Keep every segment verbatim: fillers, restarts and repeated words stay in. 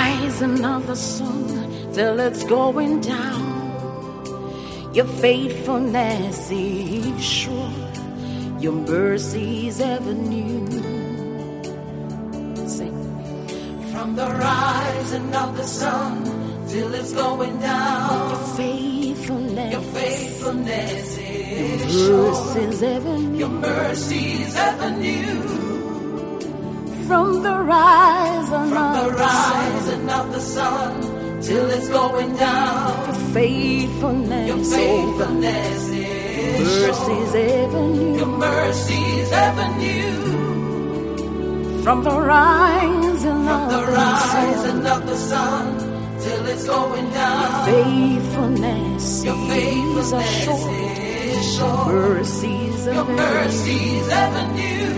rising of the sun till it's going down. Your faithfulness is sure, your mercies ever new. Sing. From the rising of the sun till it's going down, your faithfulness, your faithfulness is your mercies sure, ever new. Your mercies ever new. From the rising, from the rising of the sun till it's going down, your faithfulness, your faithfulness is mercies ever new. Your mercies ever new. From the rising, from the rising of the sun till it's going down, your faithfulness, your faithfulness is sure, mercies your ever mercies new. Ever new.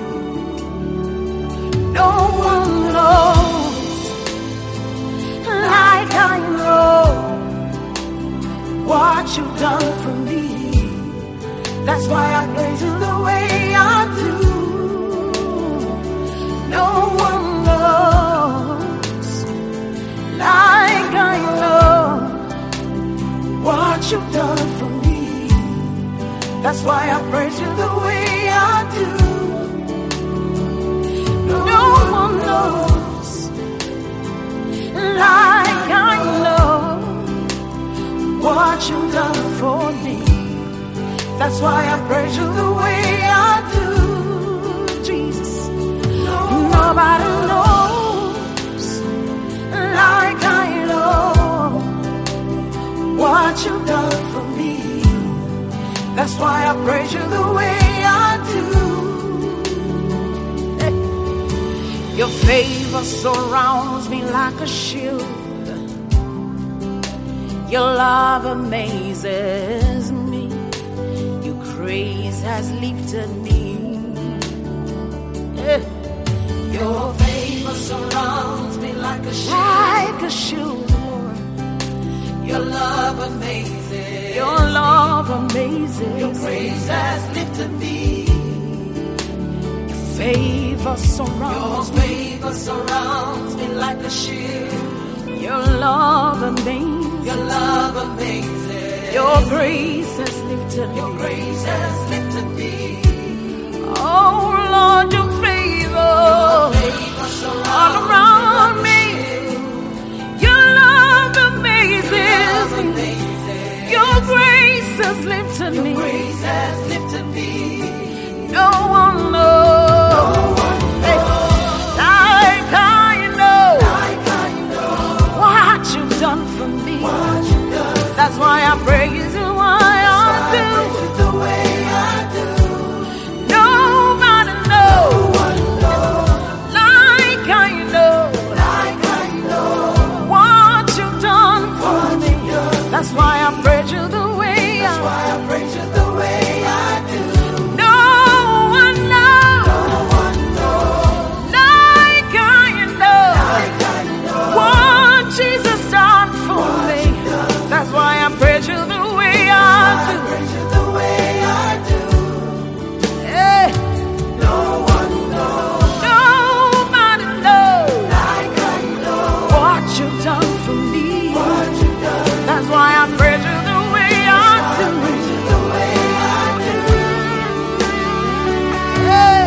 No one knows like I know what you've done for me. That's why I praise you the way I do. No one knows like I know what you've done for me. That's why I praise you the way I do. No one knows like I know what you've done for me. That's why I praise you the way I do, Jesus. Nobody knows like I know what you've done for me. That's why I praise you the way I do. Your favor surrounds me like a shield. Your love amazes me. Your grace has lifted me. Your favor surrounds me like a shield. Like a shield, Lord. Your love amazes. Your love amazes. Your grace has lifted me. Favor surrounds Your favor me. Surrounds me like a shield. Your love amazes. Your love amazes. Your grace has lifted me. Your grace has lifted me. Oh Lord, your favor, your favor all around me. Your love amazes. me. Your grace has lifted me. Your grace has lifted me. No one knows. Done for me. That's why I praise you. Why I do the way I do. Nobody knows like I know, like I know what you've done for me. That's why I praise you the way. That's why I praise you the way I do. No one knows, no one knows like I know, like I know what Jesus. That's why I praise you the way I do. I praise you the way I do. Hey. No one knows. Nobody knows. Like I know. What you've done for me. What you've done. That's why I praise you the way I do. I praise you the way I do. Hey.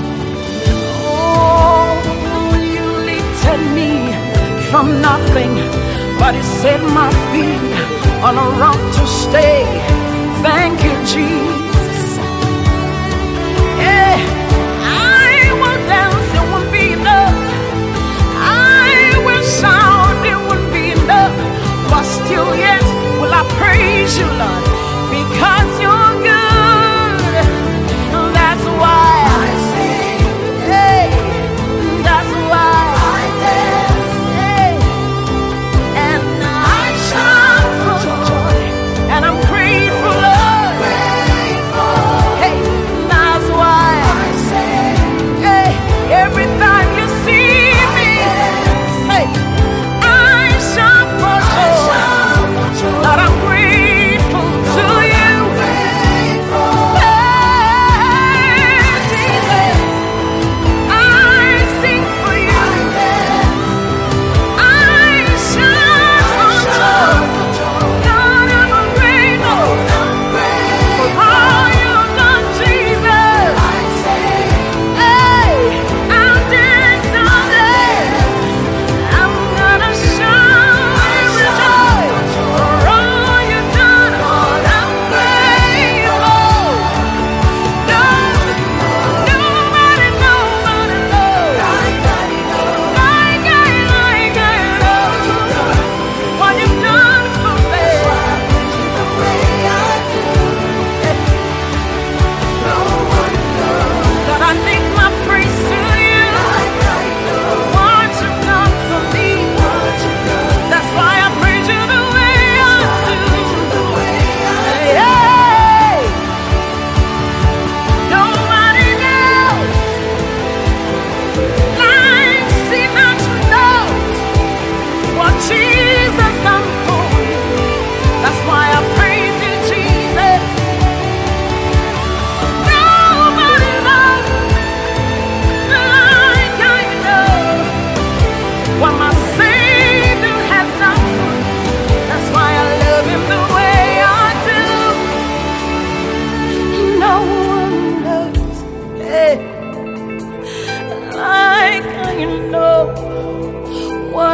Oh, you lifted me from nothing, but it set my feet on a rock to stay. Thank you, Jesus. Yeah, I will dance, it won't be enough. I will shout, it won't be enough. But still yet will I praise you, Lord, because you're good. That's why I sing. Hey, that's why I dance. Hey, and I shout for joy. And I'm grateful, Lord.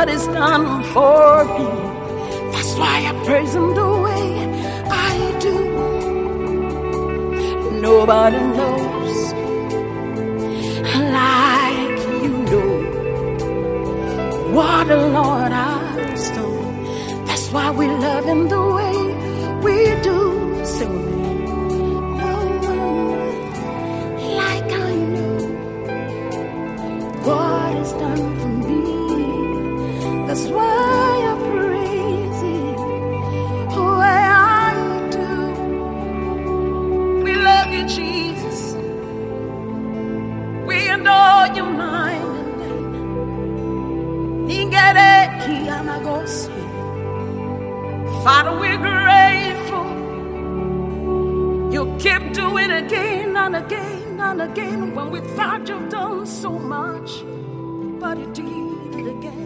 what He's done for me. That's why I praise Him the way I do. Nobody knows like you know what the Lord has done. That's why we love Him the way we do. Sing with me. No one like I know what He's done for me. That's why I praise Him the way I do. We love you, Jesus. We adore you, mind and day. Ningere kiyamagosi. Father, we're grateful. You keep doing it again and again and again when we thought you've done so much, but you did it again.